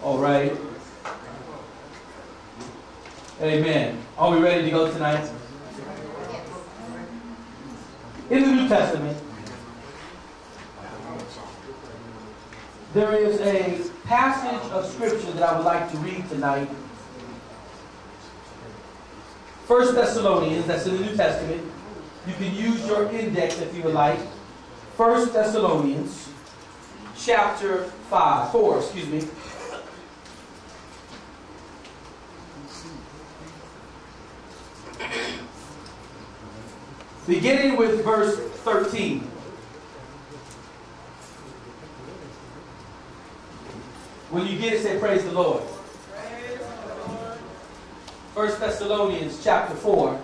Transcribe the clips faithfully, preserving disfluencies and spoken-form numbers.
All right. Amen. Are we ready to go tonight? In the New Testament, there is a passage of Scripture that I would like to read tonight. First Thessalonians, that's in the New Testament. You can use your index if you would like. First Thessalonians, chapter five, four, excuse me. Beginning with verse thirteen. When you get it, say praise the Lord. Praise the Lord. First Thessalonians chapter four.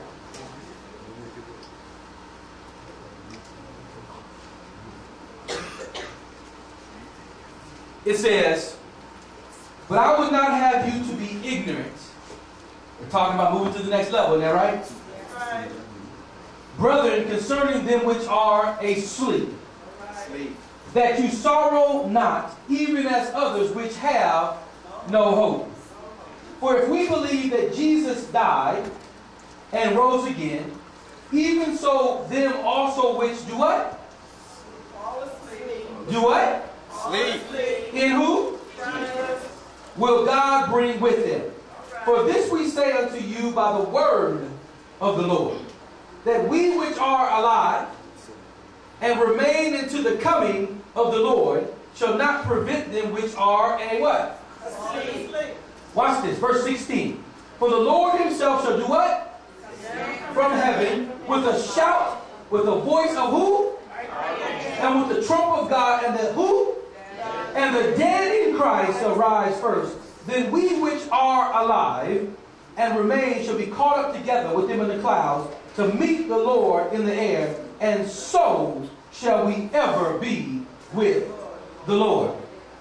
It says, but I would not have you to be ignorant. We're talking about moving to the next level, isn't that right? That's right. Brethren, concerning them which are asleep, Sleep. that you sorrow not, even as others which have no hope. For if we believe that Jesus died and rose again, even so them also which do what? Fall asleep. Do what? Sleep. In who? Jesus. Will God bring with them. For this we say unto you by the word of the Lord, that we which are alive and remain into the coming of the Lord shall not prevent them which are a what? Asleep. Watch this, verse sixteen. For the Lord himself shall do what? From heaven with a shout, with the voice of who? And with the trump of God, and the who? And the dead in Christ shall rise first. Then we which are alive and remain shall be caught up together with them in the clouds to meet the Lord in the air, and so shall we ever be with the Lord.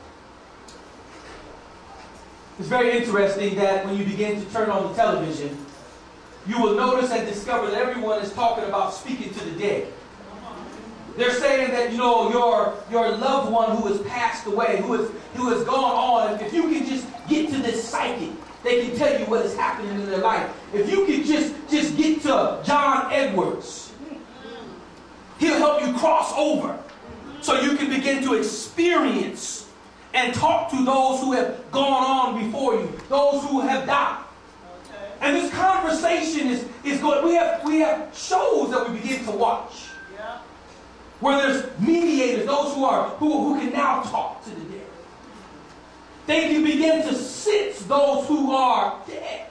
It's very interesting that when you begin to turn on the television, you will notice and discover that everyone is talking about speaking to the dead. They're saying that, you know, your, your loved one who has passed away, who has, who has gone on, if you can just get to this psychic, they can tell you what is happening in their life. If you can just, just get to John Edwards, he'll help you cross over so you can begin to experience and talk to those who have gone on before you, those who have died. Okay. And this conversation is, is good. We have, we have shows that we begin to watch. Yeah. Where there's mediators, those who are who, who can now talk to the dead. They can begin to sense those who are dead.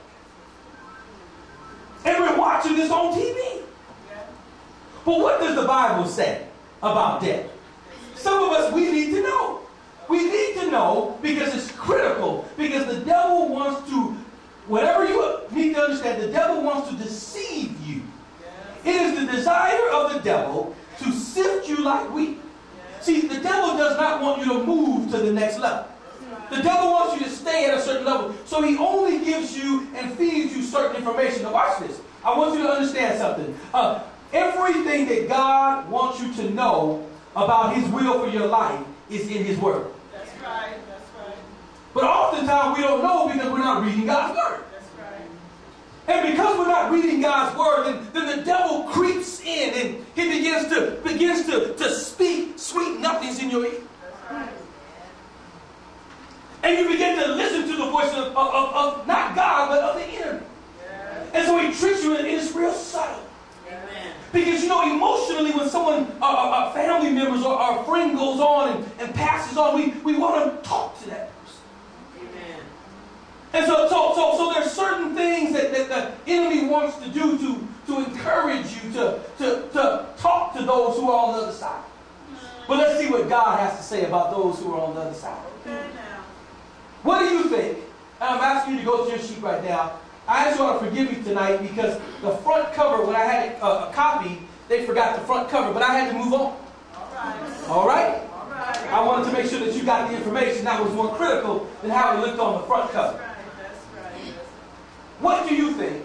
And we're watching this on T V. Yeah. But what does the Bible say about death? Some of us, we need to know. We need to know because it's critical. Because the devil wants to, whatever you need to understand, the devil wants to deceive you. Yeah. It is the desire of the devil to sift you like wheat. See, the devil does not want you to move to the next level. The devil wants you to stay at a certain level. So he only gives you and feeds you certain information. Now watch this. I want you to understand something. Uh, everything that God wants you to know about his will for your life is in his word. That's right. That's right. But oftentimes we don't know because we're not reading God's word. That's right. And because we're not reading God's word, then, then the devil creeps in and he begins to begins to, to speak sweet nothings in your ear. That's right. And you begin to listen to the voice of, of, of, of not God, but of the enemy. Yeah. And so he tricks you, and it's real subtle. Amen. Because, you know, emotionally, when someone, uh, uh, family members or our friend goes on and, and passes on, we, we want to talk to that person. Amen. And so, so, so, so there's certain things that, that the enemy wants to do to, to encourage you to, to, to talk to those who are on the other side. But let's see what God has to say about those who are on the other side. Okay now. What do you think? And I'm asking you to go to your sheet right now. I just want to forgive you tonight because the front cover, when I had a, a copy, they forgot the front cover, but I had to move on. All right. All right? All right. I wanted to make sure that you got the information that was more critical than how it looked on the front cover. That's right. That's right. That's right. What do you think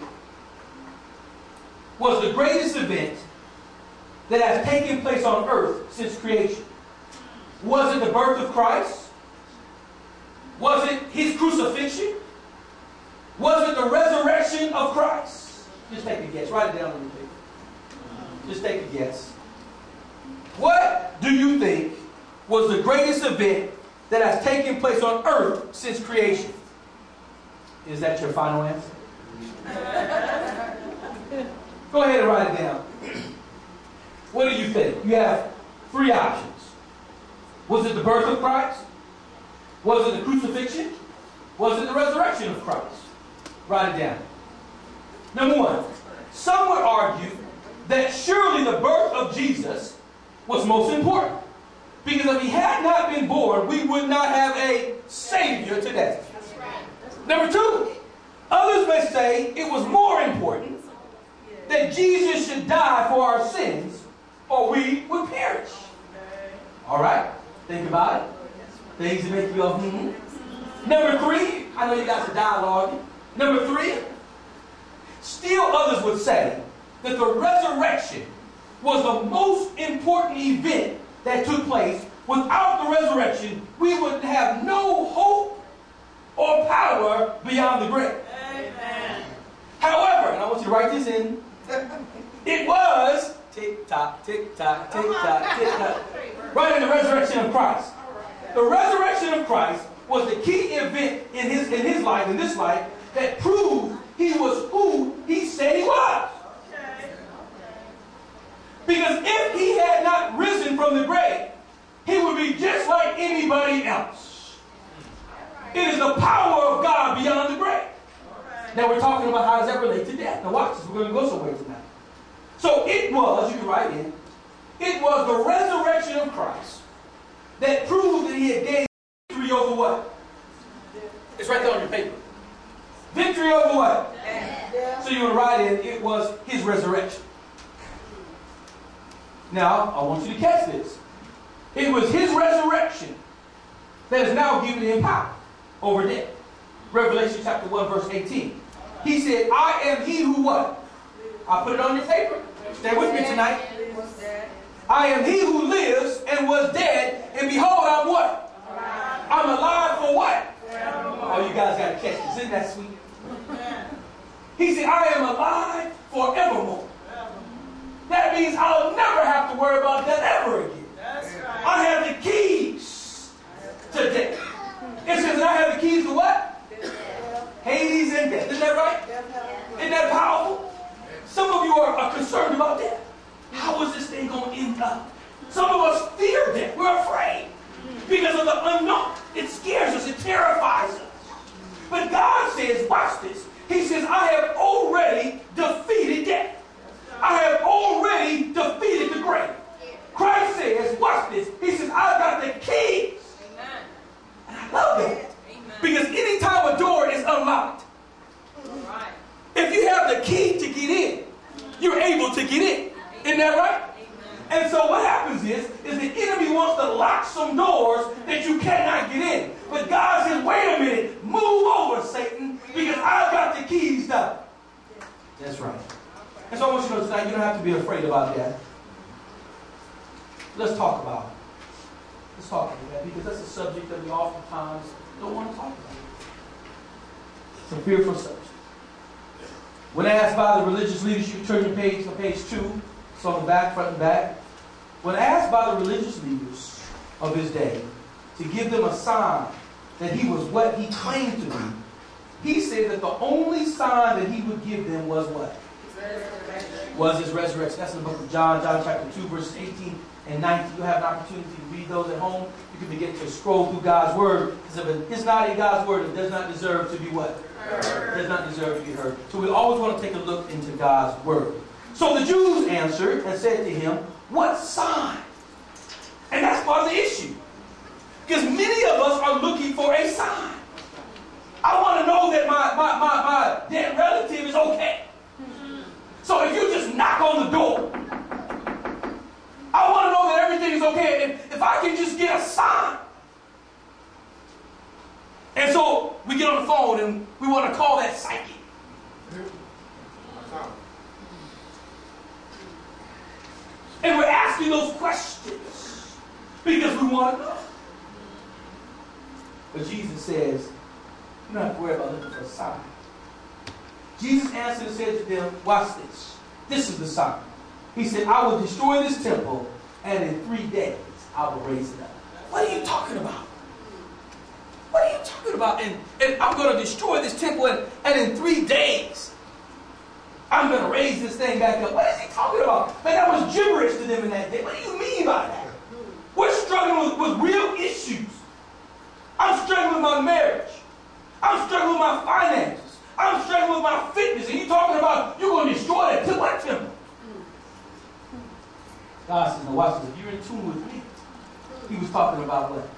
was the greatest event that has taken place on earth since creation? Was it the birth of Christ? Was it his crucifixion? Was it the resurrection of Christ? Just take a guess. Write it down on your paper. Just take a guess. What do you think was the greatest event that has taken place on earth since creation? Is that your final answer? Go ahead and write it down. What do you think? You have three options. Was it the birth of Christ? Was it the crucifixion? Was it the resurrection of Christ? Write it down. Number one, some would argue that surely the birth of Jesus was most important. Because if he had not been born, we would not have a Savior today. Number two, others may say it was more important that Jesus should die for our sins or we would perish. All right? Think about it. Things that make you go, hmm. Number three, I know you guys are dialoguing. Number three, still others would say that the resurrection was the most important event that took place. Without the resurrection, we would have no hope or power beyond the grave. Amen. However, and I want you to write this in, it was tick-tock, tick-tock, tick-tock, tick-tock. Right in the resurrection of Christ. The resurrection of Christ was the key event in his, in his life, in this life, that proved he was who he said he was. Because if he had not risen from the grave, he would be just like anybody else. It is the power of God beyond the grave. Now we're talking about how does that relate to death. Now watch this. We're going to go somewhere tonight. So it was, you can write in, it was the resurrection of Christ that proved that he had gained victory over what? It's right there on your paper. Victory over what? Death. So you want to write in, it was his resurrection. Now, I want you to catch this. It was his resurrection that has now given him power over death. Revelation chapter one, verse eighteen. He said, I am he who what? I'll put it on your paper. Stay with me tonight. I am he who lives and was dead, and behold, I'm what? I'm alive for what? Oh, you guys got to catch this. Isn't that sweet? He said, I am alive forevermore. That means I'll never have to worry about death ever again. I have the keys to death. It says that I have the keys to what? Hades and death. Isn't that right? Isn't that powerful? Some of you are, are concerned about death. How is this thing going to end up? Some of us fear death. We're afraid because of the unknown. It scares us. It terrifies us. But God says, watch this. He says, I have already defeated death. I have already defeated the grave. Christ says, watch this. He says, I've got the keys. Amen. And I love that. Amen. Because anytime a door is unlocked, right, if you have the key to get in, you're able to get in. Isn't that right? Amen. And so what happens is, is the enemy wants to lock some doors that you cannot get in. But God says, wait a minute, move over, Satan, because I've got the keys done. That's right. And so I want you to know tonight, you don't have to be afraid about that. Let's talk about it. Let's talk about that, because that's a subject that we oftentimes don't want to talk about. It's a fearful subject. When asked by the religious leaders, you turn your page to page two, it's on the back, front and back. When asked by the religious leaders of his day to give them a sign that he was what he claimed to be, he said that the only sign that he would give them was what? Was his resurrection. That's in the book of John, John chapter two, verses eighteen and nineteen. You have an opportunity to read those at home. You can begin to scroll through God's word. Because if it is not in God's word, it does not deserve to be what? Heard. It does not deserve to be heard. So we always want to take a look into God's word. So the Jews answered and said to him, what sign? And that's part of the issue. Because many of us are looking for a sign. I want to know that my, my, my, my dead relative is okay. So if you just knock on the door, I want to know that everything is okay. And if I can just get a sign. And so we get on the phone and we want to call that psychic. And we're asking those questions because we want to know. But Jesus says, you don't have to worry about looking for a sign. Jesus answered and said to them, watch this. This is the sign. He said, I will destroy this temple, and in three days I will raise it up. What are you talking about? What are you talking about? And, and I'm going to destroy this temple, and, and in three days I'm going to raise this thing back up. What is he talking about? Man, that was gibberish to them in that day. What do you mean by that? We're struggling with, with real issues. I'm struggling with my marriage. I'm struggling with my finances. I'm struggling with my fitness. And you're talking about you're going to destroy that temple. What temple? God says, now watch this. If you're in tune with me, he was talking about what?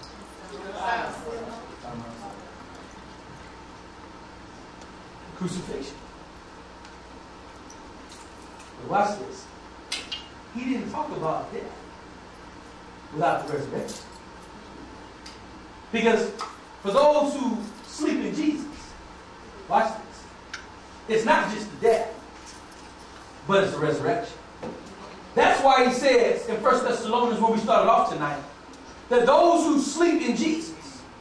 Crucifixion. But watch this. He didn't talk about death without the resurrection. Because for those who sleep in Jesus, watch this. It's not just the death, but it's the resurrection. That's why he says in First Thessalonians, where we started off tonight, that those who sleep in Jesus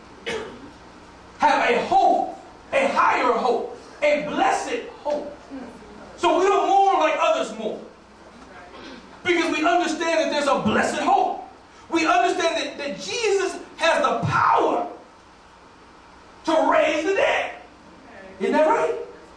have a hope, a higher hope, a blessed hope. So we don't mourn like others mourn. Because we understand that there's a blessed hope. We understand that, that Jesus has the power to raise the dead. Isn't that right?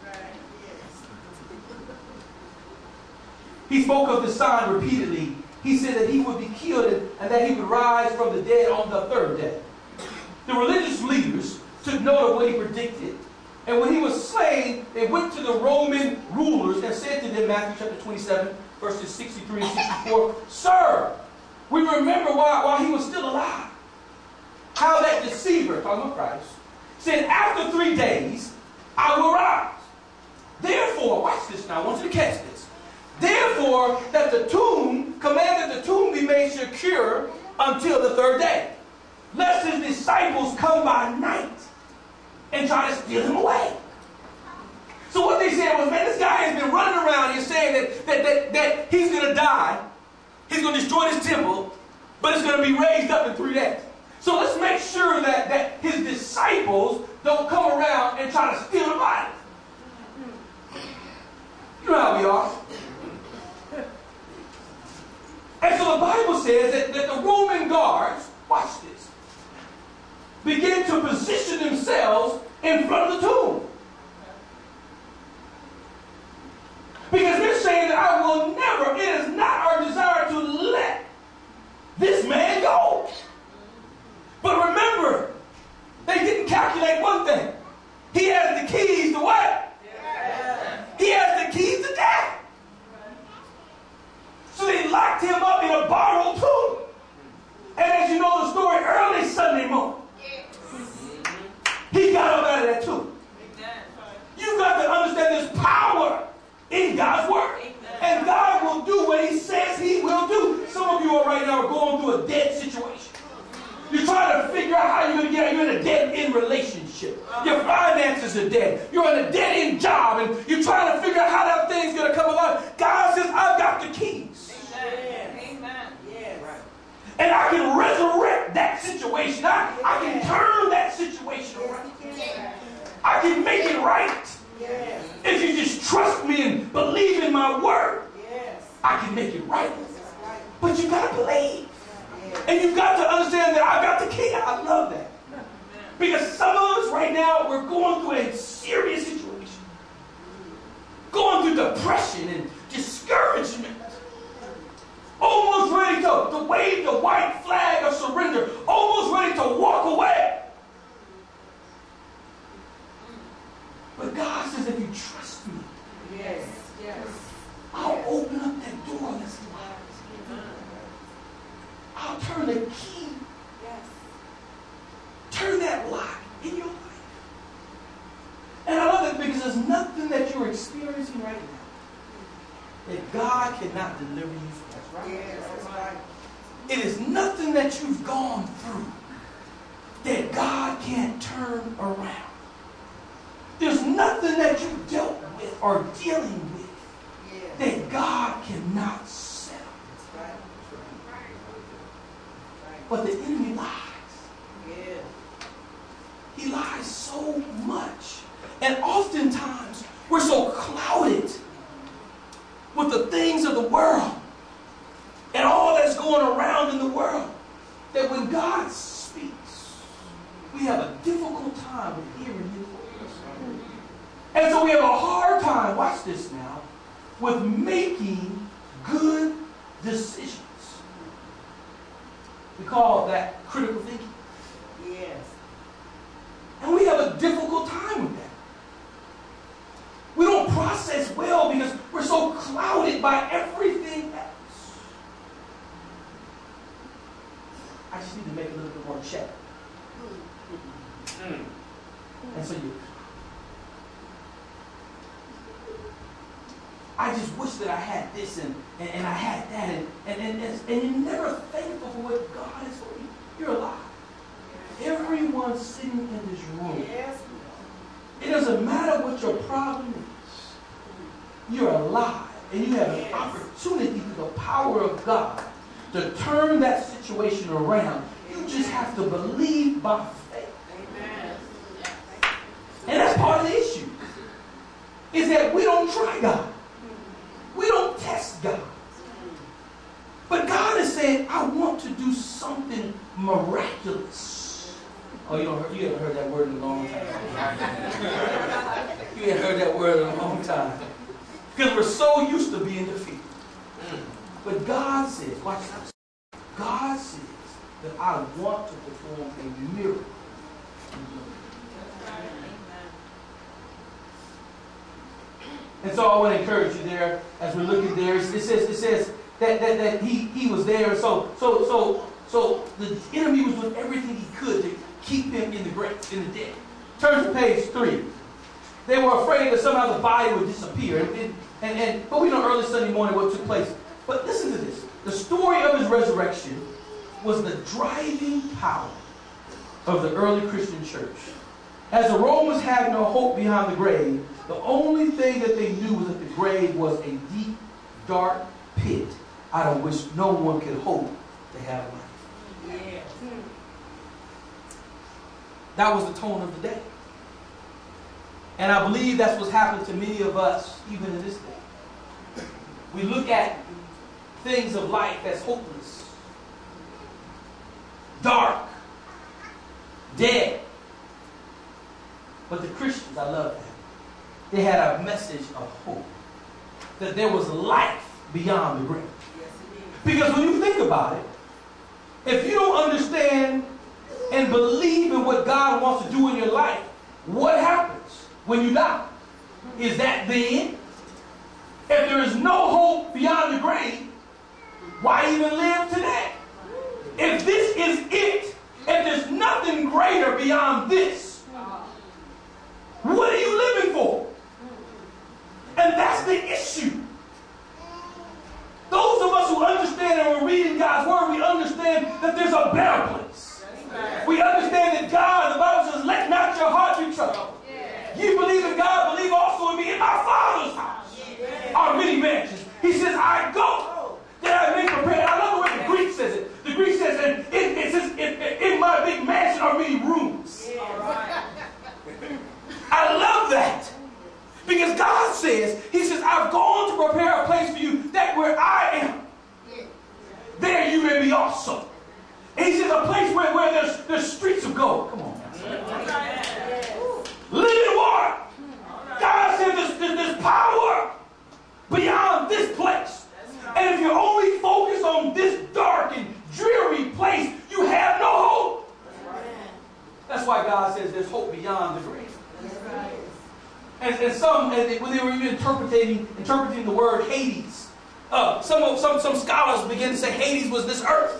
He spoke of the sign repeatedly. He said that he would be killed and, and that he would rise from the dead on the third day. The religious leaders took note of what he predicted. And when he was slain, they went to the Roman rulers and said to them, Matthew chapter twenty-seven, verses sixty-three and sixty-four, Sir, we remember while, while he was still alive, how that deceiver, talking about Christ, said, after three days, I will rise. Therefore, watch this now, I want you to catch this. Therefore, that the tomb, commanded the tomb be made secure until the third day, lest his disciples come by night and try to steal him away. So what they said was, man, this guy has been running around here saying that, that, that, that he's going to die, he's going to destroy this temple, but it's going to be raised up in three days. So let's make sure that, that his disciples don't come around and try to steal the body. You know how we are. And so the Bible says that, that the Roman guards, watch this, begin to position themselves in front of the tomb. Because they're saying that I will never, it is not our desire to let this man go. But remember, they didn't calculate one thing. He has the keys to what? Yeah. He has the keys to death. So they locked him up in a borrowed tomb. And as you know the story, early Sunday morning, he got up out of that tomb. You've got to understand there's power in God's word. And God will do what he says he will do. Some of you are right now going through a dead situation. You're trying to figure out how you're going to get out. You're in a dead-end relationship. Your finances are dead. You're in a dead-end job, and you're trying to figure out how that thing's going to come alive. God says, I've got the keys. Amen. Amen. Yes. And I can resurrect that situation. I, I can turn that situation around. I can make it right. Yes. If you just trust me and believe in my word, Yes. I can make it right. But you got to believe. And you've got to understand that I've got the key. I love that. Because some of us right now, we're going through a serious situation. Going through depression and discouragement. Almost ready to, to wave the white flag of surrender. Almost ready to walk away. But God says, if you trust me, Yes. Yes. I'll open up that door that's locked. I'll turn the key. Yes. Turn that lock in your life. And I love that because there's nothing that you're experiencing right now that God cannot deliver you from. That's right. Yes. That's right. It is nothing that you've gone through that God can't turn around. There's nothing that you've dealt with or dealing with Yes. that God cannot settle. That's right. But the enemy lies. Yes. And oftentimes, we're so clouded with the things of the world and all that's going around in the world that when God speaks, we have a difficult time with hearing His voice. And so we have a hard time, watch this now, with making good decisions. We call that critical thinking. Yes. And we have a difficult time with that. We don't process well because we're so clouded by everything else. I just need to make a little bit more check. Mm. And so you, I just wish that I had this and, and, and I had that and, and, and, and, and you're never thankful for what God has for you. You're alive. Everyone sitting in this room. Yes. It doesn't matter what your problem is. You're alive. And you have an Yes. opportunity through the power of God to turn that situation around. You just have to believe by faith. Amen. And that's part of the issue. Is that we don't try God. We don't test God. But God is saying, I want to do something miraculous. Oh, you don't heard, you haven't heard that word in a long time. You haven't heard that word in a long time. Because we're so used to being defeated. But God says, watch this. God says that I want to perform a miracle. And so I want to encourage you there as we're looking there. It says, it says that, that, that he, he was there. So so so so the enemy was doing everything he could to keep him in the grave, in the dead. Turn to page three. They were afraid that somehow the body would disappear. And, and, and, and but we know early Sunday morning what took place. But listen to this. The story of his resurrection was the driving power of the early Christian church. As the Romans had no hope beyond the grave, the only thing that they knew was that the grave was a deep, dark pit out of which no one could hope to have life. Yes. That was the tone of the day. And I believe that's what's happened to many of us even in this day. We look at things of life as hopeless, dark, dead. But the Christians, I love that. They had a message of hope. That there was life beyond the grave. Yes, it is. Because when you think about it, if you don't understand and believe in what God wants to do in your life, what happens when you die? Is that the end? If there is no hope beyond the grave, why even live today? If this is it, if there's nothing greater beyond this, what are you living for? And that's the issue. Those of us who understand and we're reading God's word, we understand that there's a better place. We understand that God, the Bible says, let not your heart be troubled. You believe in God, believe also in me. In my Father's house are many mansions. He says, I go that I may prepare. I love the way the Greek says it. The Greek says, and it, it says, in, in my big mansion are many rooms. I love that. Because God says, He says, I've gone to prepare a place for you that where I am, there you may be also. And He says a place where, where there's, there's streets of gold. Come on. Living water. God says there's, there's, there's power beyond this place. And if you're only focused on this dark and dreary place, you have no hope. That's why God says there's hope beyond the grave. And, and some, and when they were even interpreting, interpreting the word Hades, uh, some, some, some scholars begin to say Hades was this earth.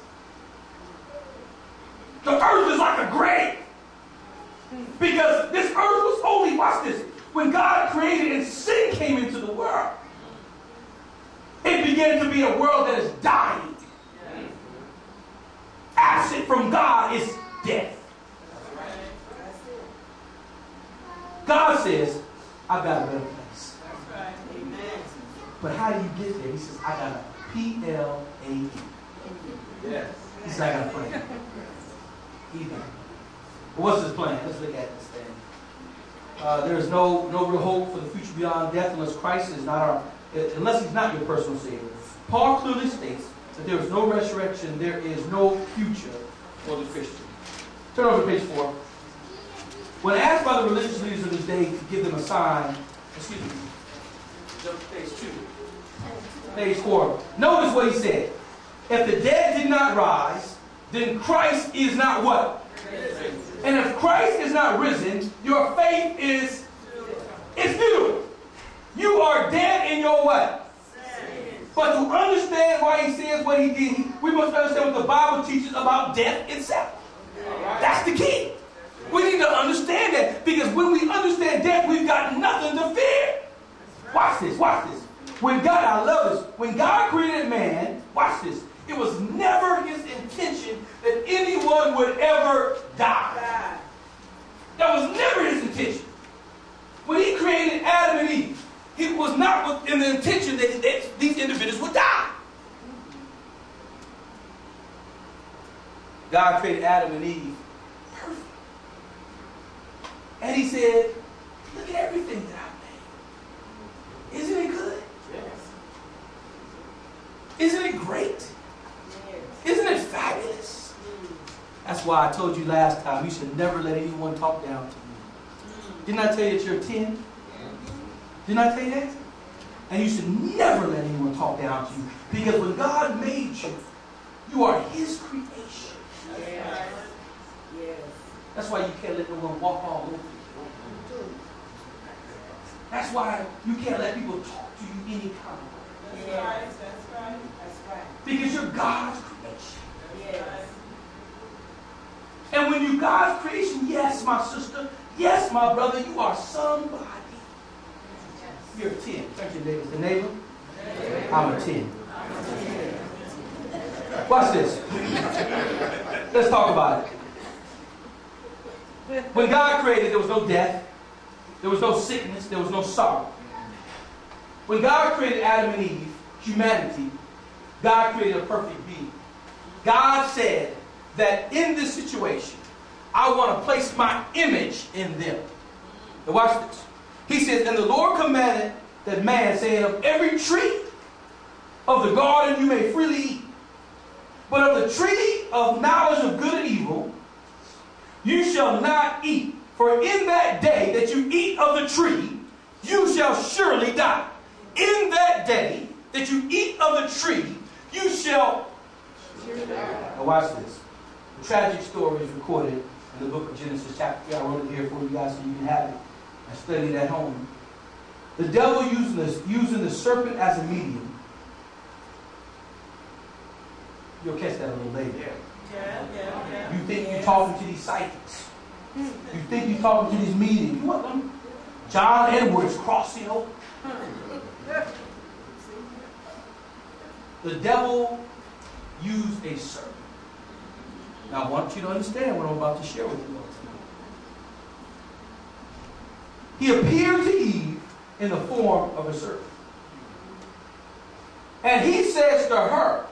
The earth is like a grave. Because this earth was only, watch this, when God created and sin came into the world, it began to be a world that is dying. Absent from God is death. God says, I've got a better place. But how do you get there? He says, I got a P L A N. Yes. He says, I got a plan. Even. What's his plan? Let's look at this thing. Uh, there is no, no real hope for the future beyond death unless Christ is not our, unless he's not your personal Savior. Paul clearly states that there is no resurrection, there is no future for the Christian. Turn over to page four. When asked by the religious leaders of his day to give them a sign, excuse me, jump to page two. Page four. Notice what he said. If the dead did not rise, then Christ is not what? Risen. And if Christ is not risen, your faith is it's futile. You are dead in your what? Sin. But to understand why he says what he did, we must understand what the Bible teaches about death itself. Right. That's the key. We need to understand that, because when we understand death, we've got nothing to fear. Watch this, watch this. When God, I love this, when God created man, watch this, it was never his intention that anyone would ever die. That was never his intention. When he created Adam and Eve, it was not in the intention that, that these individuals would die. God created Adam and Eve perfect. And he said, look at everything that I've made. Isn't it good? Yes. Isn't it great? Isn't it fabulous? That's why I told you last time, you should never let anyone talk down to you. Didn't I tell you that you're ten? Didn't I tell you that? And you should never let anyone talk down to you. Because when God made you, you are his creation. Yes. Yes. That's why you can't let no one walk all over you. That's why you can't let people talk to you any kind of way. Yes. That's right. That's right. Because you're God's creation. Yes. And when you're God's creation, yes, my sister, yes, my brother, you are somebody. Yes. You're a ten. Touch your neighbor. The neighbor? Yes. I'm a ten. Watch this. Let's talk about it. When God created, there was no death. There was no sickness. There was no sorrow. When God created Adam and Eve, humanity, God created a perfect being. God said that in this situation, I want to place my image in them. Now watch this. He says, and the Lord commanded that man, saying, of every tree of the garden you may freely eat, but of the tree of knowledge of good and evil you shall not eat. For in that day that you eat of the tree, you shall surely die. In that day that you eat of the tree, you shall surely die. Now watch this. The tragic story is recorded in the book of Genesis chapter three. I wrote it here for you guys so you can have it and study it at home. The devil using the, using the serpent as a medium. You'll catch that a little later. Yeah. Yeah, yeah, yeah. You think you're talking to these psychics. You think you're talking to these mediums. You want them? John Edwards crossing over. The devil used a serpent. Now I want you to understand what I'm about to share with you. He appeared to Eve in the form of a serpent. And he says to her,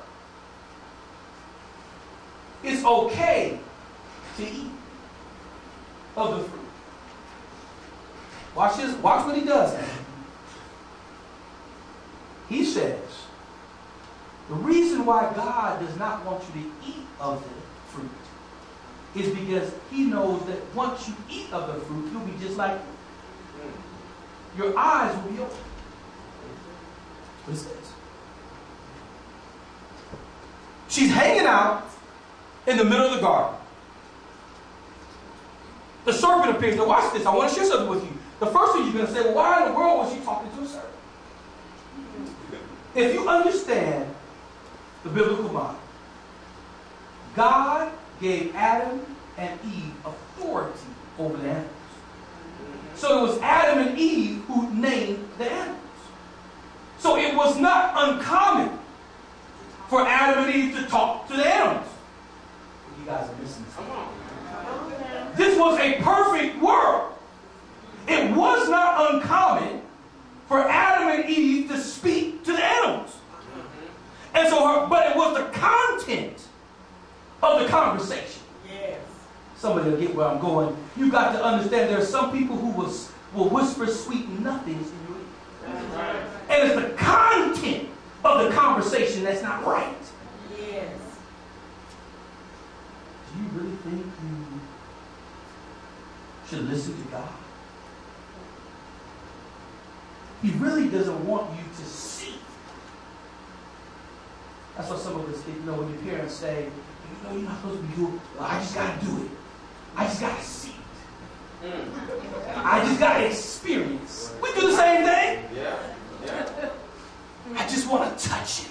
it's okay to eat of the fruit. Watch this. Watch what he does now. He says, the reason why God does not want you to eat of the fruit is because he knows that once you eat of the fruit, you'll be just like him. Your eyes will be open. That's what it says. She's hanging out in the middle of the garden. The serpent appears. Now watch this. I want to share something with you. The first thing you're going to say, well, why in the world was she talking to a serpent? If you understand the biblical mind, God gave Adam and Eve authority over the animals. So it was Adam and Eve who named the animals. So it was not uncommon for Adam and Eve to talk to the animals. You guys are missing this. This was a perfect world. It was not uncommon for Adam and Eve to speak to the animals. And so her, but it was the content of the conversation. Yes. Some of somebody will get where I'm going. You got to understand there are some people who will, will whisper sweet nothings in your ear. Right. And it's the content of the conversation that's not right. Yes. Do you really think you should listen to God? He really doesn't want you to see. That's what some of us think. You know, when your parents say, you know, you're not supposed to be doing, well, I just got to do it. I just got to see it. Mm. I just got to experience. We do the same thing. Yeah. Yeah. I just want to touch it.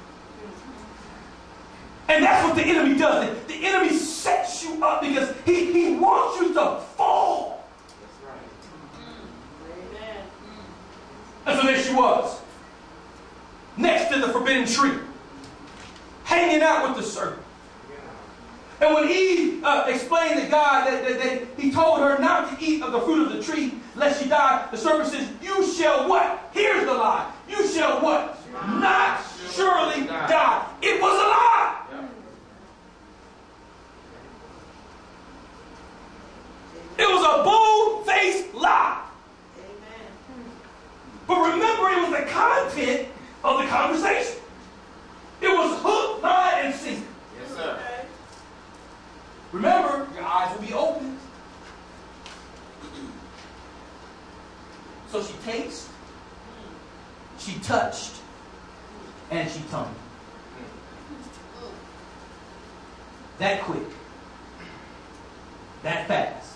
And that's what the enemy does. The enemy sets you up because he, he wants you to fall. That's right. Amen. And so there she was, next to the forbidden tree, hanging out with the serpent. And when Eve uh, explained to God that, that, that he told her not to eat of the fruit of the tree lest she die, the serpent says, you shall what? Here's the lie. You shall what? Not surely die. It was a lie. It was a bold-faced lie. Amen. But remember, it was the content of the conversation. It was hook, line, and sinker. Yes, sir. Remember, your eyes will be opened. So she tasted, she touched, and she tongued. That quick. That fast.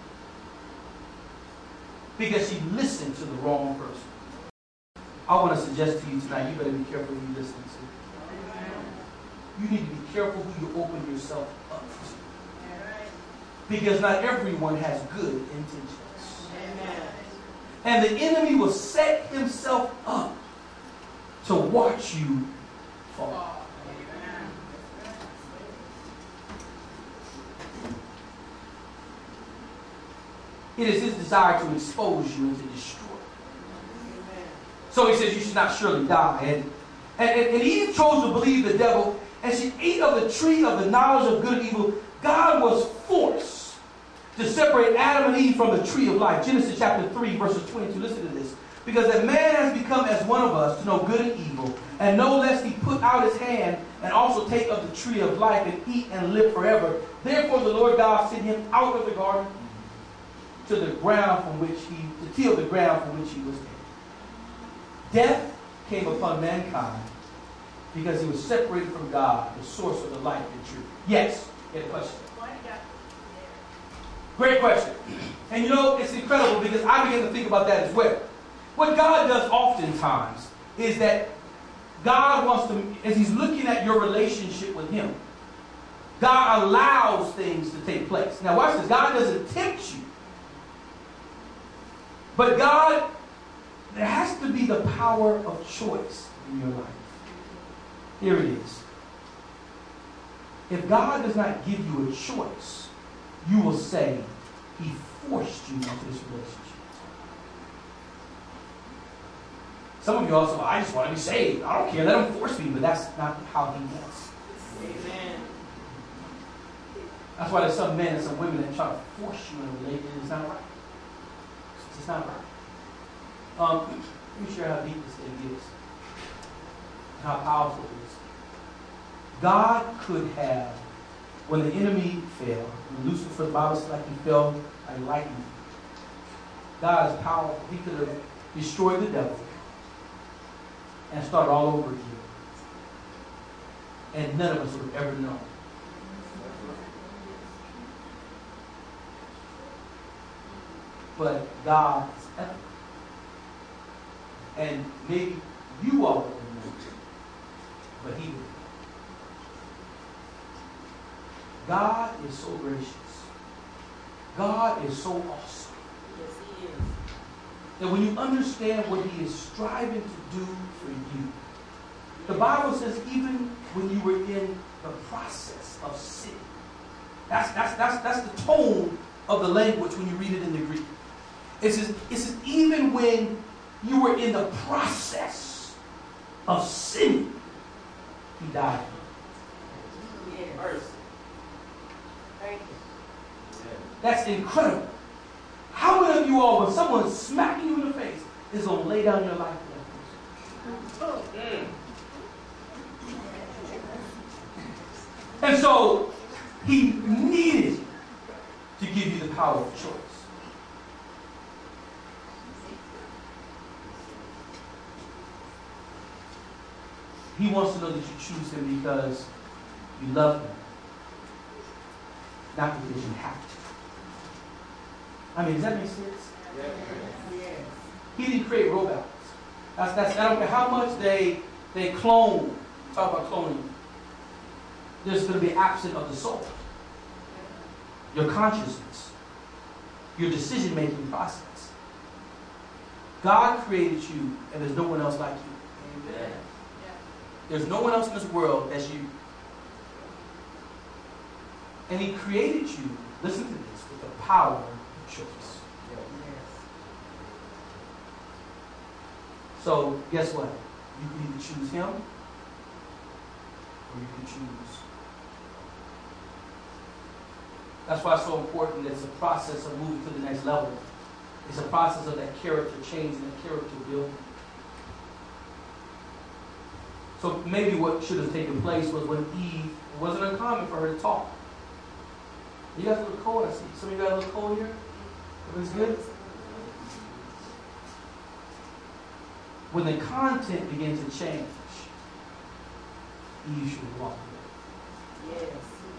Because she listened to the wrong person. I want to suggest to you tonight, you better be careful who you listen to. You need to be careful who you open yourself up to. Because not everyone has good intentions. Amen. And the enemy will set himself up to watch you fall. It is his desire to expose you and to destroy you. Amen. So he says you should not surely die. And, and, and Eve chose to believe the devil, and she ate of the tree of the knowledge of good and evil. God was forced to separate Adam and Eve from the tree of life. Genesis chapter three, verses twenty-two. Listen to this. Because that man has become as one of us to know good and evil, and no lest he put out his hand and also take of the tree of life and eat and live forever. Therefore the Lord God sent him out of the garden to the ground from which he, to till the ground from which he was made. Death came upon mankind because he was separated from God, the source of the life and truth. Yes, you had a question. Great question. And you know, it's incredible because I began to think about that as well. What God does oftentimes is that God wants to, as he's looking at your relationship with him, God allows things to take place. Now watch this. God doesn't tempt you. But God, there has to be the power of choice in your life. Here it is. If God does not give you a choice, you will say, he forced you into this relationship. Some of you also, I just want to be saved. I don't care. Let him force me. But that's not how he does. Amen. That's why there's some men and some women that try to force you in a relationship. It's not right. It's not right. Um, let me share how deep this thing is. And how powerful it is. God could have, when the enemy fell, when Lucifer, the Bible says like he fell like lightning. God is powerful. He could have destroyed the devil and started all over again. And none of us would have ever known. But God is ethical. And maybe you all wouldn't know, but he would. God is so gracious. God is so awesome. Yes, he is. That when you understand what he is striving to do for you, the Bible says even when you were in the process of sin, that's, that's, that's, that's the tone of the language when you read it in the Greek. It says, it says even when you were in the process of sin, he died. Yes. Mercy. Thank you. That's incredible. How many of you all, when someone's smacking you in the face, is going to lay down your life for that person? Mm. And so, he needed to give you the power of choice. He wants to know that you choose him because you love him, not because you have to. I mean, does that make sense? Yes. He didn't create robots. That's, that's, I don't care how much they, they clone, talk about cloning, there's going to be absent of the soul. Your consciousness, your decision-making process. God created you, and there's no one else like you. Amen. There's no one else in this world that's you. And he created you, listen to this, with the power of choice. So, guess what? You can either choose him, or you can choose. That's why it's so important that it's a process of moving to the next level. It's a process of that character change and that character building. So maybe what should have taken place was when Eve, it wasn't uncommon for her to talk. You guys look cold, I see. Some of you guys look cold here? Everything's good? When the content begins to change, Eve should walk away. Yes.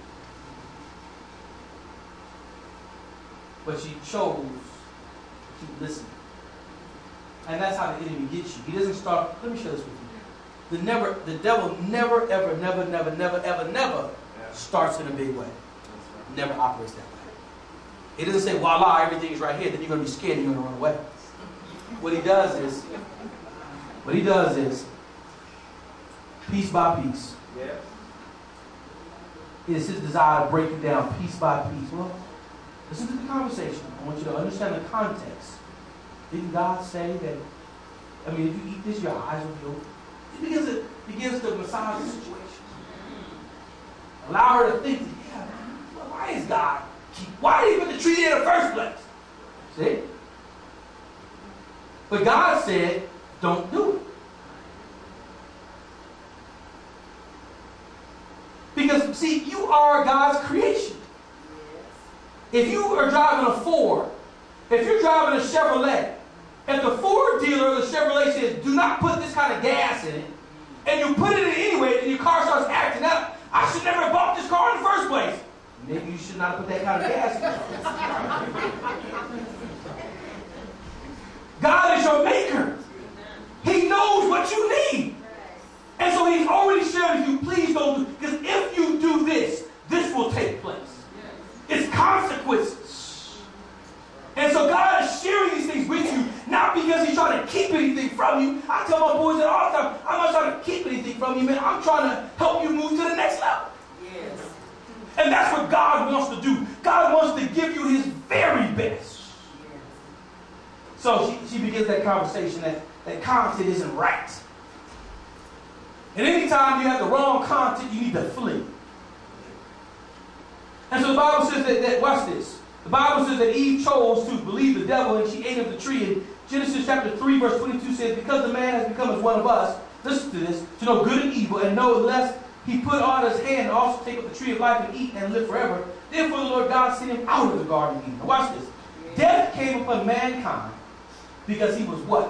But she chose to keep listening. And that's how the enemy gets you. He doesn't start, let me share this with you. The never, the devil never, ever, never, never, never, ever, never Yeah. starts in a big way. That's right. Never operates that way. It doesn't say, voila, everything is right here, then you're going to be scared and you're going to run away. What he does is, what he does is, piece by piece, Yeah. it is his desire to break you down piece by piece. Well, listen to the conversation. I want you to understand the context. Didn't God say that, I mean, if you eat this, your eyes will be open? It begins to, begins to massage the situation. Allow her to think, yeah, well, why is God, keep, why did he put the tree there in the first place? See? But God said, don't do it. Because, see, you are God's creation. If you are driving a Ford, if you're driving a Chevrolet, if the Ford dealer or the Chevrolet says, do not put this kind of gas in it, and you put it in anyway, and your car starts acting up, I should never have bought this car in the first place. Maybe you should not put that kind of gas in it. God is your maker. He knows what you need. And so he's already shared with you, please don't do, because if you do this, this will take place. It's consequences. And so God is sharing these things with you, not because he's trying to keep anything from you. I tell my boys that all the time, I'm not trying to keep anything from you, man. I'm trying to help you move to the next level. Yes. And that's what God wants to do. God wants to give you his very best. So she, she begins that conversation that, that content isn't right. And anytime you have the wrong content, you need to flee. And so the Bible says that, that, watch this. The Bible says that Eve chose to believe the devil and she ate of the tree. And Genesis chapter three verse twenty-two says, because the man has become as one of us, listen to this, to know good and evil, and know lest he put on his hand and also take up the tree of life and eat and live forever. Therefore the Lord God sent him out of the garden of Eden. Now watch this. Death came upon mankind because he was what?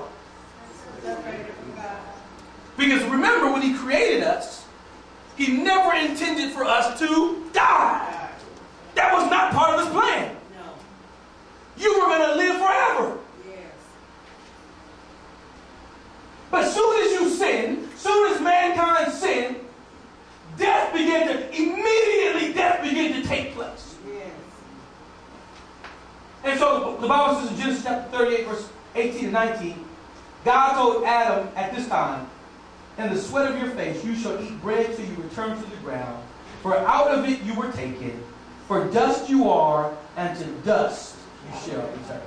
Because remember, when he created us, he never intended for us to die. That was not part of his plan. No. You were going to live forever. Yes. But soon as you sin, soon as mankind sinned, death began to, immediately death began to take place. Yes. And so the Bible says in Genesis chapter thirty-eight, verse eighteen and nineteen, God told Adam at this time, in the sweat of your face you shall eat bread till you return to the ground, for out of it you were taken. For dust you are, and to dust you shall return.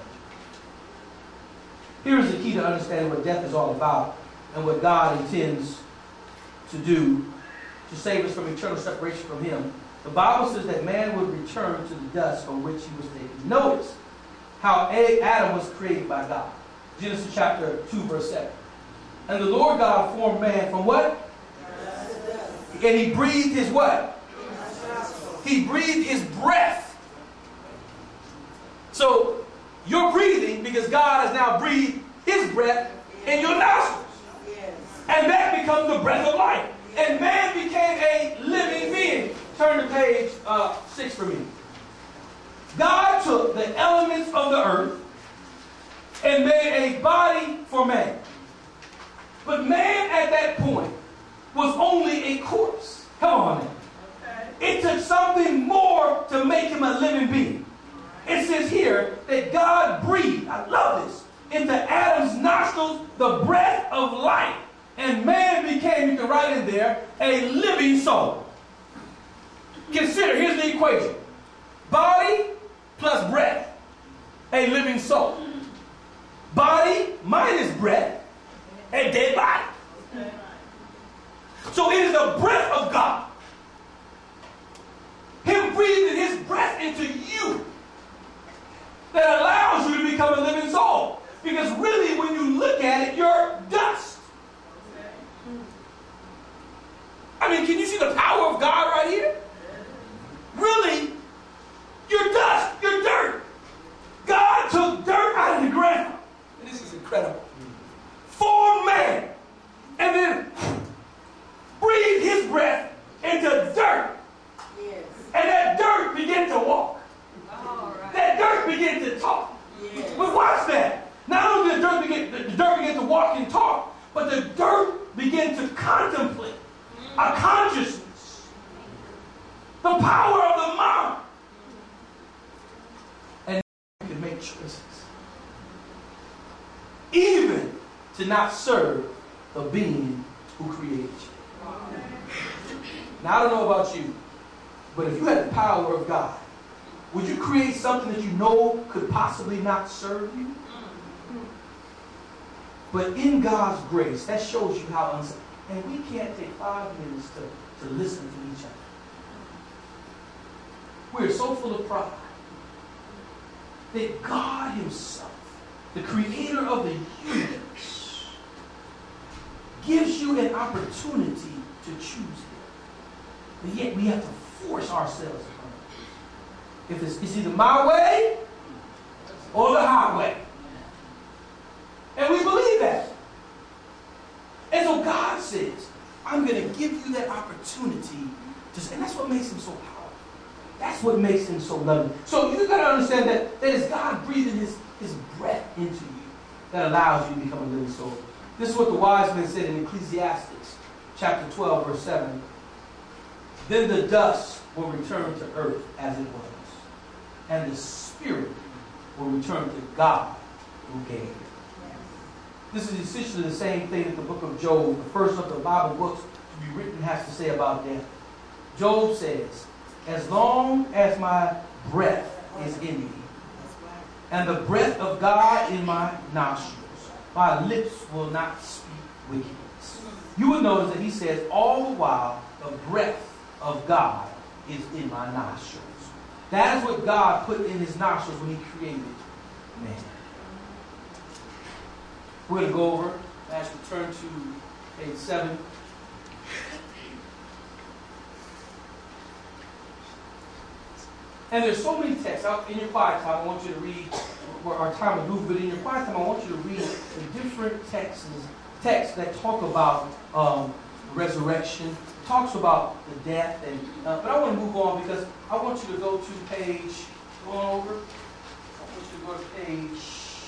Here is the key to understanding what death is all about and what God intends to do to save us from eternal separation from him. the Bible says that man would return to the dust from which he was taken. Notice how Adam was created by God. Genesis chapter two, verse seven. And the Lord God formed man from what? And he breathed his what? He breathed his breath. So you're breathing because God has now breathed his breath in your nostrils. And that becomes the breath of life. And man became a living being. Turn to page uh, six for me. God took the elements of the earth and made a body for man. But man at that point was only a corpse. Come on now. It took something more to make him a living being. It says here that God breathed, I love this, into Adam's nostrils the breath of life. And man became, you can write in there, a living soul. Consider, here's the equation. Body plus breath, a living soul. Body minus breath, a dead body. So it is the breath of God. Him breathing his breath into you that allows you to become a living soul. Because really, when you look at it, you're dust. I mean, can you see the power of God right here? Really, you're dust, you're dirt. God took dirt out of the ground. And this is incredible. Formed man. And then breathed his breath into dirt. Yes. And that dirt began to walk. All right. That dirt began to talk. Yes. But watch that. Not only did the dirt begin, the dirt began to walk and talk, but the dirt began to contemplate a consciousness. The power of the mind. And you can make choices. Even to not serve the being who created you. Now, I don't know about you, but if you had the power of God, would you create something that you know could possibly not serve you? But in God's grace, that shows you how unselfish. And we can't take five minutes to, to listen to each other. We're so full of pride that God himself, the creator of the universe, gives you an opportunity to choose him. But yet we have to force ourselves upon it. If it's, it's either my way or the highway. And we believe that. And so God says, I'm going to give you that opportunity. To, and that's what makes him so powerful. That's what makes him so loving. So you've got to understand that, that it's God breathing his, his breath into you that allows you to become a living soul. This is what the wise men said in Ecclesiastes chapter twelve, verse seven. Then the dust will return to earth as it was, and the spirit will return to God who gave it. This is essentially the same thing that the book of Job, the first of the Bible books to be written, has to say about death. Job says, as long as my breath is in me, and the breath of God in my nostrils, my lips will not speak wickedness. You will notice that he says, all the while, the breath of God is in my nostrils. That is what God put in his nostrils when he created man. We're going to go over, as we turn to page seven. And there's so many texts. In your quiet time, I want you to read, our time of move, but in your quiet time, I want you to read the different texts, texts that talk about um, resurrection, talks about the death. And uh, but I want to move on because I want you to go to page, go on over. I want you to go to page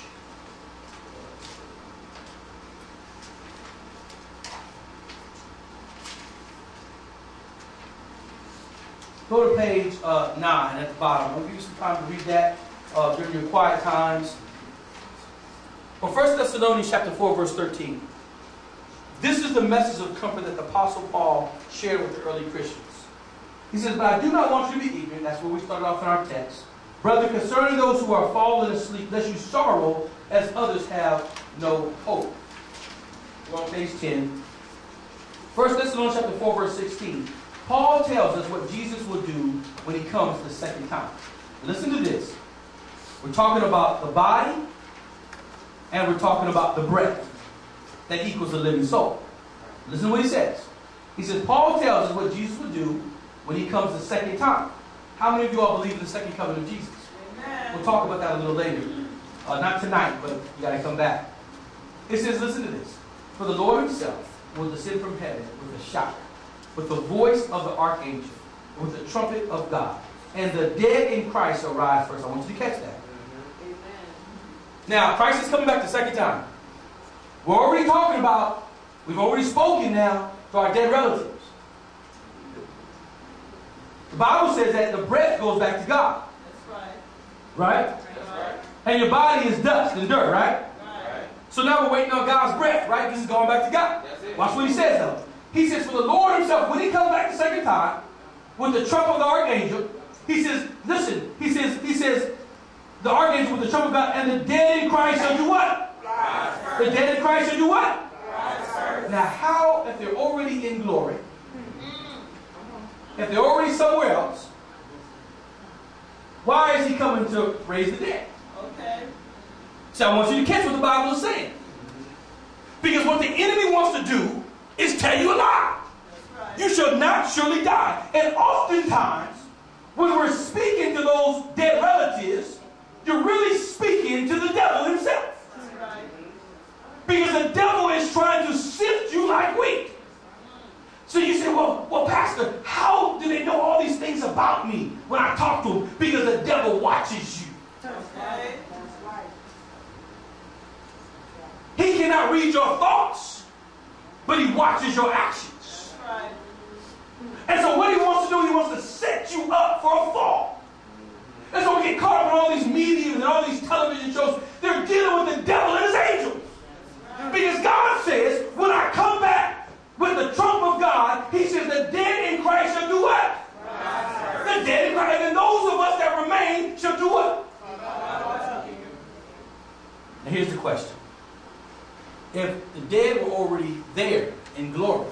Go to page uh, nine at the bottom. I'll give you some time to read that uh, during your quiet times. Well, First Thessalonians chapter four, verse thirteen. This is the message of comfort that the Apostle Paul shared with the early Christians. He says, but I do not want you to be ignorant. That's where we started off in our text. Brother, concerning those who are fallen asleep, lest you sorrow as others have no hope. We're on page ten. First Thessalonians chapter four, verse sixteen. Paul tells us what Jesus will do when he comes the second time. Listen to this. We're talking about the body, and we're talking about the breath that equals a living soul. Listen to what he says. He says, Paul tells us what Jesus will do when he comes the second time. How many of you all believe in the second coming of Jesus? Amen. We'll talk about that a little later. Uh, not tonight, but you got to come back. It says, listen to this. For the Lord himself will descend from heaven with a shout, with the voice of the archangel, with the trumpet of God. And the dead in Christ shall rise first. I want you to catch that. Amen. Now, Christ is coming back the second time. We're already talking about, we've already spoken now to our dead relatives. The Bible says that the breath goes back to God. That's right. Right? That's right. And your body is dust and dirt, right? Right. So now we're waiting on God's breath, right? This is going back to God. Watch what he says, though. He says, for the Lord himself, when he comes back the second time, with the trump of the archangel, he says, listen, he says, he says, the archangel with the trump of God, and the dead in Christ shall do what? Rise. The dead in Christ shall do what? Rise. Now, how, if they're already in glory, if they're already somewhere else, why is he coming to raise the dead? Okay. So I want you to catch what the Bible is saying. Because what the enemy wants to do is tell you a lie. Right. You shall not surely die. And oftentimes, when we're speaking to those dead relatives, you're really speaking to the devil himself. Right. Because the devil is trying to sift you like wheat. So you say, well, well, Pastor, how do they know all these things about me when I talk to them? Because the devil watches you. Okay. He cannot read your thoughts, but he watches your actions. Right. And so what he wants to do, he wants to set you up for a fall. And so we get caught up in all these mediums and all these television shows. They're dealing with the devil and his angels. Right. Because God says, when I come back with the trump of God, he says the dead in Christ shall do what? Right. The dead in Christ. And those of us that remain shall do what? Right. Now here's the question. If the dead were already there in glory,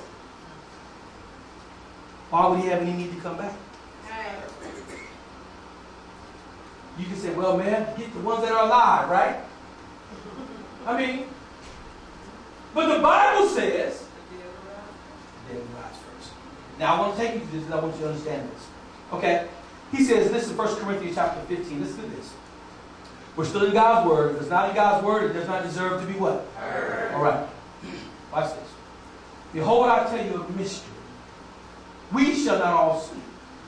why would he have any need to come back? You can say, well, man, get the ones that are alive, right? I mean, but the Bible says, dead will rise first. Now, I want to take you to this because I want you to understand this. Okay? He says, this is First Corinthians chapter fifteen. Listen to this. We're still in God's word. If it's not in God's word, it does not deserve to be what? Heard. All right. Watch this. Behold, I tell you a mystery. We shall not all sleep,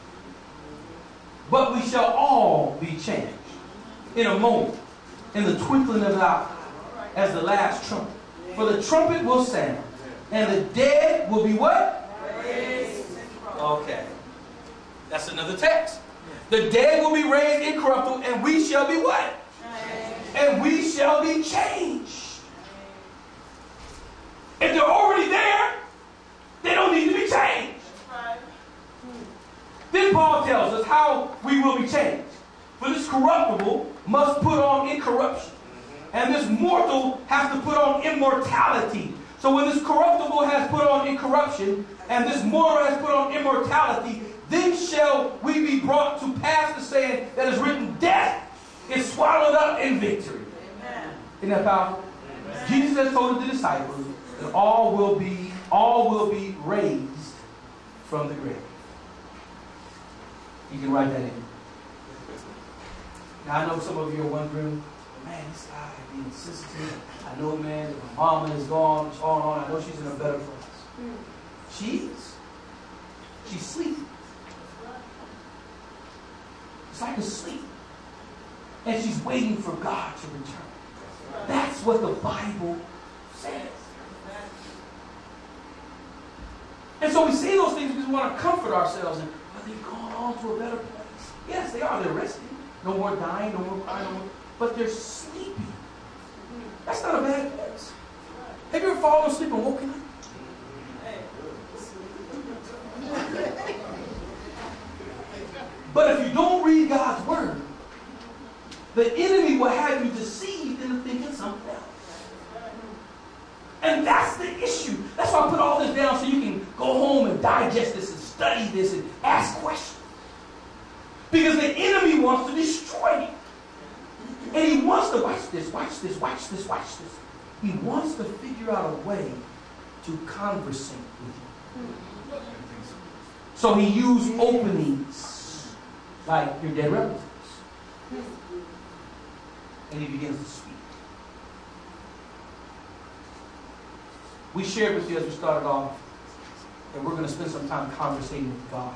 but we shall all be changed in a moment, in the twinkling of an eye, as the last trumpet. For the trumpet will sound, and the dead will be what? Raised. Okay. That's another text. The dead will be raised incorruptible, and we shall be what? And we shall be changed. If they're already there, they don't need to be changed. Then Paul tells us how we will be changed. For this corruptible must put on incorruption, and this mortal has to put on immortality. So when this corruptible has put on incorruption, and this mortal has put on immortality, then shall we be brought to pass the saying that is written, death is swallowed up in victory. Amen. Isn't that powerful? Amen. Jesus has told the disciples that all will be, all will be raised from the grave. You can write that in. Now I know some of you are wondering, man, this guy being insistent. I know, man, that my mama is gone, it's on and on. I know she's in a better place. She is. She's sleeping. It's like a sleep. And she's waiting for God to return. That's what the Bible says. And so we say those things because we want to comfort ourselves. And are they going on to a better place? Yes, they are. They're resting. No more dying, no more crying, no more. But they're sleeping. That's not a bad place. Have you ever fallen asleep and woken up? But if you don't read God's word, the enemy will have you deceived into thinking something else. And that's the issue. That's why I put all this down so you can go home and digest this and study this and ask questions. Because the enemy wants to destroy you. And he wants to, watch this, watch this, watch this, watch this. He wants to figure out a way to conversate with you. So he used openings like your dead relatives. And he begins to speak. We shared with you as we started off that we're going to spend some time conversating with God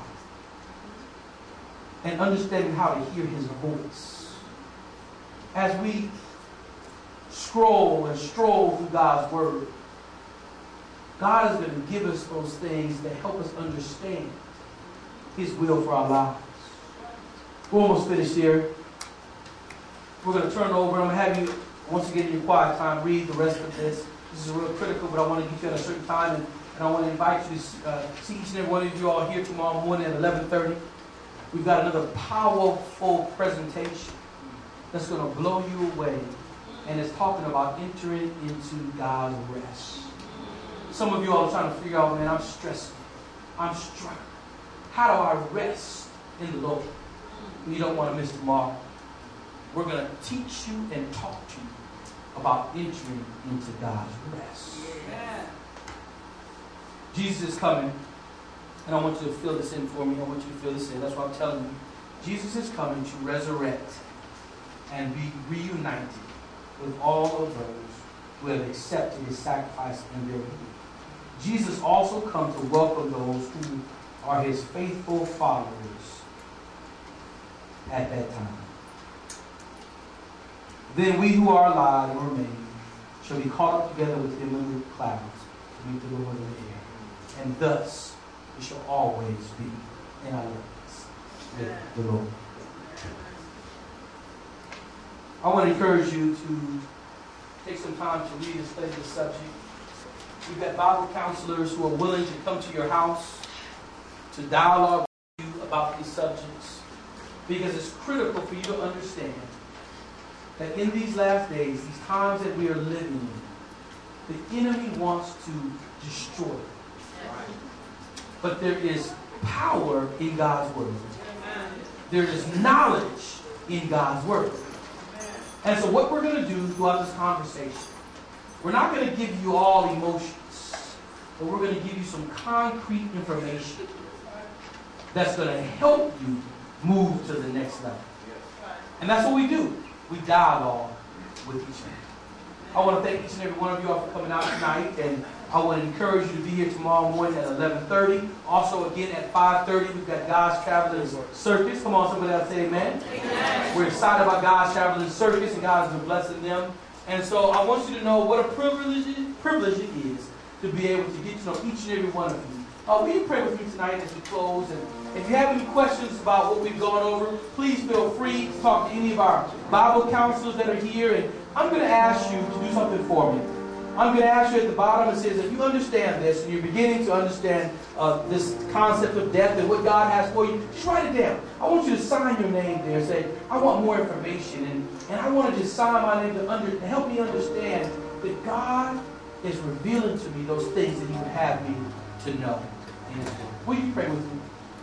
and understanding how to hear his voice. As we scroll and stroll through God's word, God is going to give us those things that help us understand his will for our lives. We're almost finished here. We're going to turn it over. I'm going to have you, once again in your quiet time, read the rest of this. This is real critical, but I want to get you at a certain time, and, and I want to invite you to uh, see each and every one of you all here tomorrow morning at eleven thirty. We've got another powerful presentation that's going to blow you away, and it's talking about entering into God's rest. Some of you all are trying to figure out, man, I'm stressed. I'm struggling. How do I rest in the Lord? You don't want to miss tomorrow. We're going to teach you and talk to you about entering into God's rest. Yeah. Jesus is coming, and I want you to fill this in for me. I want you to fill this in. That's what I'm telling you. Jesus is coming to resurrect and be reunited with all of those who have accepted his sacrifice and their healing. Jesus also comes to welcome those who are his faithful followers at that time. Then we who are alive and remain shall be caught up together with him in the clouds to meet the Lord in the air. And thus we shall always be in our lives with the Lord. I want to encourage you to take some time to read and study this subject. We've got Bible counselors who are willing to come to your house to dialogue with you about these subjects, because it's critical for you to understand that in these last days, these times that we are living in, the enemy wants to destroy you. But there is power in God's word. There is knowledge in God's word. And so what we're going to do throughout this conversation, we're not going to give you all emotions, but we're going to give you some concrete information that's going to help you move to the next level. And that's what we do. We dialogue with each other. I want to thank each and every one of you all for coming out tonight, and I want to encourage you to be here tomorrow morning at eleven thirty. Also, again, at five thirty, we've got God's Traveling Circus. Come on, somebody else say amen. Amen. We're excited about God's Traveling Circus, and God's been blessing them. And so I want you to know what a privilege, privilege it is to be able to get to know each and every one of you. Uh, will you pray with me tonight as we close? And if you have any questions about what we've gone over, please feel free to talk to any of our Bible counselors that are here. And I'm going to ask you to do something for me. I'm going to ask you at the bottom, it says, if you understand this and you're beginning to understand uh, this concept of death and what God has for you, just write it down. I want you to sign your name there and say, I want more information. And, and I want to just sign my name to, under, to help me understand that God is revealing to me those things that he would have me to know. Will you pray with me?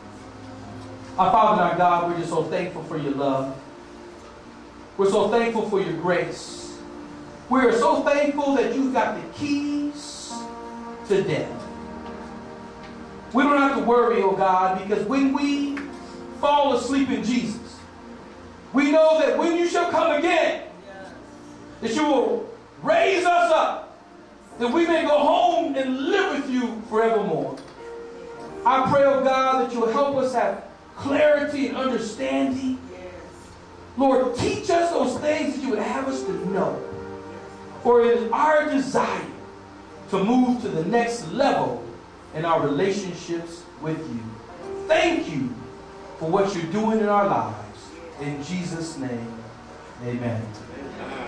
Our Father and our God, we're just so thankful for your love. We're so thankful for your grace. We're so thankful that you've got the keys to death. We don't have to worry, oh God, because when we fall asleep in Jesus, we know that when you shall come again, that you will raise us up, that we may go home and live with you forevermore. I pray, oh God, that you will help us have clarity and understanding. Lord, teach us those things that you would have us to know. For it is our desire to move to the next level in our relationships with you. Thank you for what you're doing in our lives. In Jesus' name, amen.